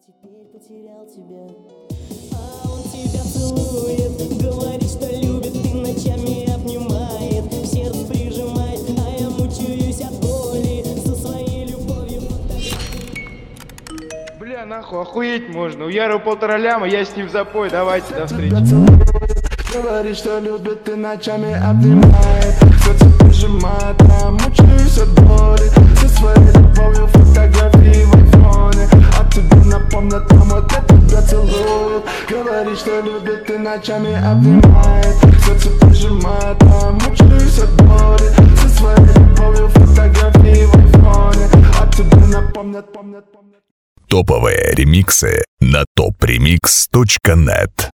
Теперь потерял тебя, а он тебя целует, говорит, что любит, и ночами обнимает, в сердце прижимает, а я мучаюсь от боли со своей любовью. Бля, нахуй, охуеть можно. У Яры 1,5 ляма, я с ним в запой. Давайте, до встречи. Говорит, что любит, и ночами обнимает, сердце прижимает, а я мучаюсь от боли со своей любовью, фотографии в айфоне. А тебе напомнят, мама, как тебя целует. Говорит, что любит, и ночами обнимает, сердце прижимает, а я мучаюсь от боли со своей любовью, фотографии в айфоне. А тебе напомнят. Топовые ремиксы на topremix.net.